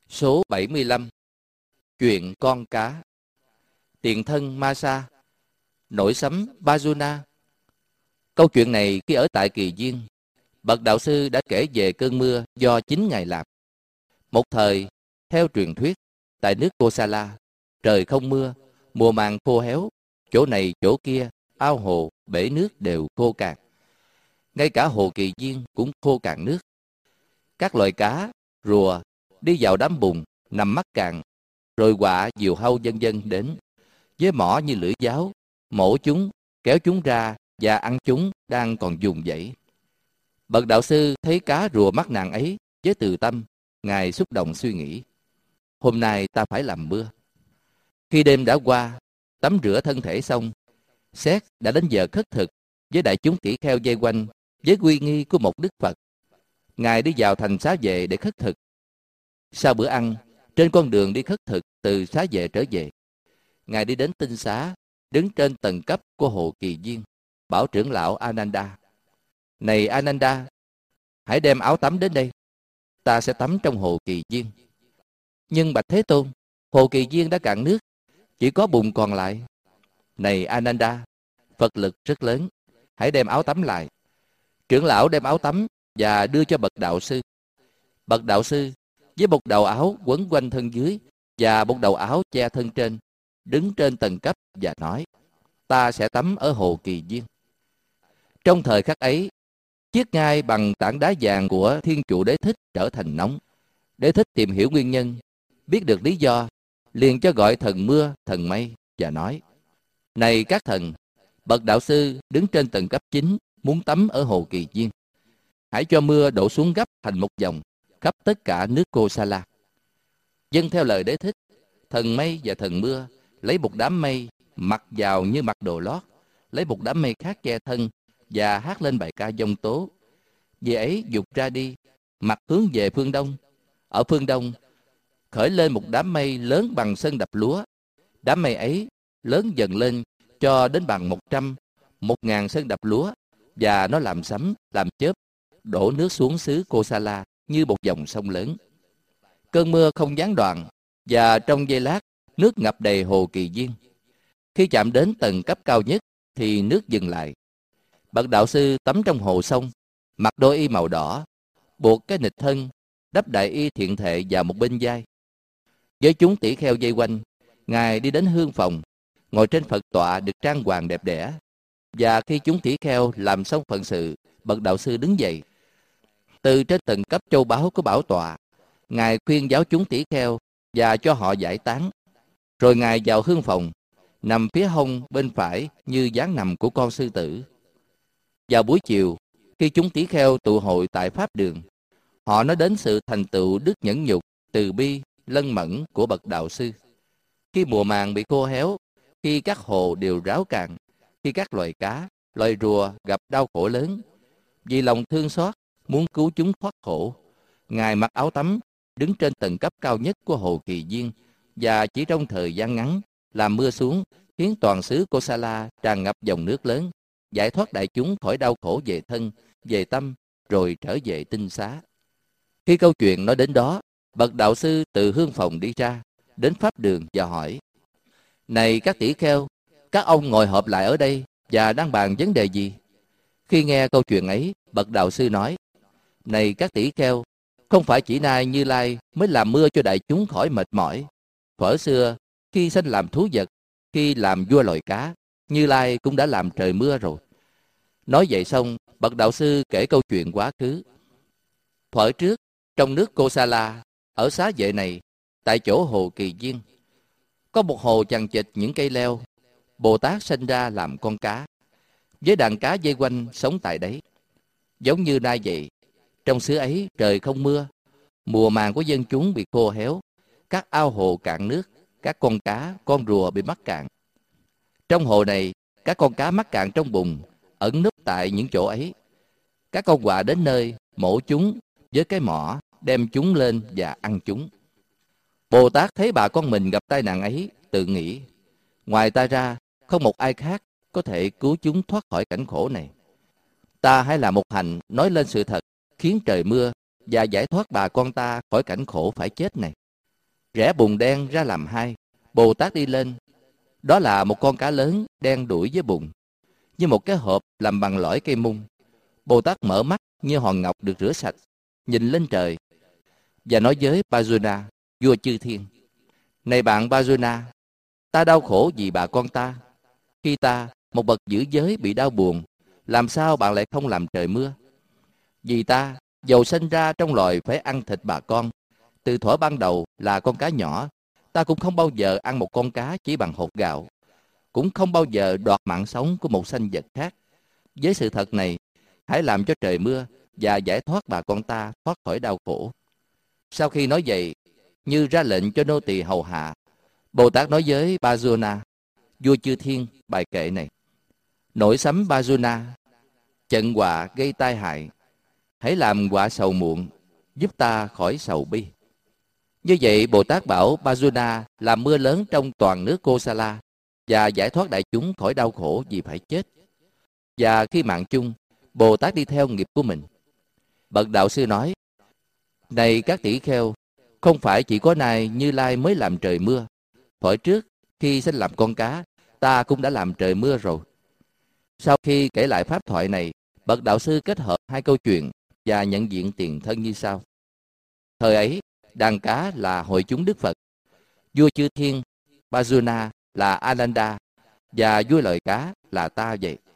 Số 75. Chuyện con cá. Tiền thân Masa, nổi sấm Bajuna. Câu chuyện này khi ở tại Kỳ Viên, bậc đạo sư đã kể về cơn mưa do chính Ngài làm. Một thời, theo truyền thuyết, tại nước Kosala, trời không mưa, mùa màng khô héo, chỗ này chỗ kia, ao hồ, bể nước đều khô cạn. Ngay cả hồ Kỳ Viên cũng khô cạn nước. Các loài cá, rùa đi vào đám bùn, nằm mắc cạn, rồi quạ, diều hâu vân vân đến với mỏ như lưỡi giáo, mổ chúng, kéo chúng ra và ăn chúng đang còn vùng vẫy. Bậc đạo sư thấy cá rùa mắc nạn ấy với từ tâm, Ngài xúc động suy nghĩ: hôm nay ta phải làm mưa. Khi đêm đã qua, tắm rửa thân thể xong, xét đã đến giờ khất thực với đại chúng tỷ kheo vây quanh với uy nghi của một đức Phật. Ngài đi vào thành xá vệ để khất thực. Sau bữa ăn, trên con đường đi khất thực từ xá vệ trở về, Ngài đi đến tinh xá, đứng trên tầng cấp của hồ Kỳ Viên, bảo trưởng lão Ananda: này Ananda, hãy đem áo tắm đến đây, ta sẽ tắm trong hồ Kỳ Viên. Nhưng bạch Thế Tôn, hồ Kỳ Viên đã cạn nước, chỉ có bùn còn lại. Này Ananda, Phật lực rất lớn, hãy đem áo tắm lại. Trưởng lão đem áo tắm và đưa cho bậc đạo sư. Bậc đạo sư với một đầu áo quấn quanh thân dưới và một đầu áo che thân trên, đứng trên tầng cấp và nói: ta sẽ tắm ở hồ Kỳ Viên. Trong thời khắc ấy, chiếc ngai bằng tảng đá vàng của Thiên Trụ Đế Thích trở thành nóng. Đế Thích tìm hiểu nguyên nhân, biết được lý do, liền cho gọi thần mưa, thần mây và nói: này các thần, bậc đạo sư đứng trên tầng cấp 9 muốn tắm ở hồ Kỳ Viên. Hãy cho mưa đổ xuống gấp thành một vòng khắp tất cả nước Kosala. Vâng theo lời Đế Thích, thần mây và thần mưa lấy một đám mây mặc vào như mặc đồ lót, lấy một đám mây khác che thân và hát lên bài ca dông tố. Vì ấy dục ra đi, mặt hướng về phương đông. Ở phương đông khởi lên một đám mây lớn bằng sân đập lúa. Đám mây ấy lớn dần lên cho đến bằng 100, 1000 sân đập lúa, và nó làm sấm, làm chớp, đổ nước xuống xứ Kosala như một dòng sông lớn. Cơn mưa không gián đoạn, và trong giây lát nước ngập đầy hồ Kỳ Viên. Khi chạm đến tầng cấp cao nhất thì nước dừng lại. Bậc đạo sư tắm trong hồ xong, mặc đôi y màu đỏ, buộc cái nịt thân, đắp đại y thiện thệ vào một bên vai. Với chúng tỷ kheo vây quanh, Ngài đi đến hương phòng, ngồi trên Phật tọa được trang hoàng đẹp đẽ. Và khi chúng tỷ kheo làm xong phận sự, bậc đạo sư đứng dậy. Từ trên tầng cấp châu báu của bảo tọa, Ngài khuyên giáo chúng tỷ kheo và cho họ giải tán. Rồi Ngài vào hương phòng, nằm phía hông bên phải như dáng nằm của con sư tử. Vào buổi chiều, khi chúng tỷ kheo tụ hội tại Pháp Đường, họ nói đến sự thành tựu đức nhẫn nhục, từ bi, lân mẫn của bậc đạo sư. Khi mùa màng bị khô héo, khi các hồ đều ráo cạn, khi các loài cá, loài rùa gặp đau khổ lớn, vì lòng thương xót muốn cứu chúng thoát khổ, Ngài mặc áo tắm, đứng trên tầng cấp cao nhất của hồ Kỳ Viên, và chỉ trong thời gian ngắn làm mưa xuống, khiến toàn xứ Kosala tràn ngập dòng nước lớn, giải thoát đại chúng khỏi đau khổ về thân, về tâm, rồi trở về tinh xá. Khi câu chuyện nói đến đó, bậc đạo sư từ hương phòng đi ra, đến Pháp Đường và hỏi: này các tỷ kheo, các ông ngồi họp lại ở đây và đang bàn vấn đề gì? Khi nghe câu chuyện ấy, bậc đạo sư nói: này các tỷ kheo, không phải chỉ nay Như Lai mới làm mưa cho đại chúng khỏi mệt mỏi. Thuở xưa, khi sanh làm thú vật, khi làm vua loài cá, Như Lai cũng đã làm trời mưa rồi. Nói vậy xong, bậc đạo sư kể câu chuyện quá khứ. Thuở trước, trong nước Kosala, ở xá vệ này, tại chỗ hồ Kỳ Viên, có một hồ chằng chịt những cây leo. Bồ Tát sinh ra làm con cá, với đàn cá vây quanh sống tại đấy. Giống như nay vậy, trong xứ ấy trời không mưa, mùa màng của dân chúng bị khô héo, các ao hồ cạn nước, các con cá, con rùa bị mắc cạn. Trong hồ này, các con cá mắc cạn trong bùn, ẩn núp tại những chỗ ấy. Các con quạ đến nơi, mổ chúng với cái mỏ, đem chúng lên và ăn chúng. Bồ Tát thấy bà con mình gặp tai nạn ấy, tự nghĩ: ngoài ta ra, không một ai khác có thể cứu chúng thoát khỏi cảnh khổ này. Ta hãy làm một hành nói lên sự thật, khiến trời mưa và giải thoát bà con ta khỏi cảnh khổ phải chết này. rẽ bùn đen ra làm hai. Bồ Tát đi lên. Đó là một con cá lớn đen đuổi với bùn, như một cái hộp làm bằng lõi cây mung. Bồ Tát mở mắt như hòn ngọc được rửa sạch, nhìn lên trời và nói với Bajuna, vua chư thiên: Này bạn Bajuna, ta đau khổ vì bà con ta. Khi ta, một bậc giữ giới, bị đau buồn, làm sao bạn lại không làm trời mưa? Vì ta, dầu sinh ra trong loài phải ăn thịt bà con, từ thuở ban đầu là con cá nhỏ, ta cũng không bao giờ ăn một con cá chỉ bằng hột gạo, cũng không bao giờ đoạt mạng sống của một sanh vật khác. Với sự thật này, hãy làm cho trời mưa và giải thoát bà con ta thoát khỏi đau khổ. Sau khi nói vậy, như ra lệnh cho nô tỳ hầu hạ, Bồ Tát nói với Bajuna, vua chư thiên, bài kệ này: Nổi sấm Bajuna, trận họa gây tai hại, hãy làm họa sầu muộn, giúp ta khỏi sầu bi. Như vậy, Bồ Tát bảo Bajuna làm mưa lớn trong toàn nước Kosala và giải thoát đại chúng khỏi đau khổ vì phải chết. Và khi mạng chung, Bồ Tát đi theo nghiệp của mình. Bậc đạo sư nói: Này các tỷ kheo, không phải chỉ có nay Như Lai mới làm trời mưa. Thuở trước, khi sinh làm con cá, ta cũng đã làm trời mưa rồi. Sau khi kể lại pháp thoại này, bậc đạo sư kết hợp hai câu chuyện và nhận diện tiền thân như sau. Thời ấy, đàn cá là hội chúng Đức Phật, vua chư thiên Bajuna là Ananda, và vua lời cá là ta vậy.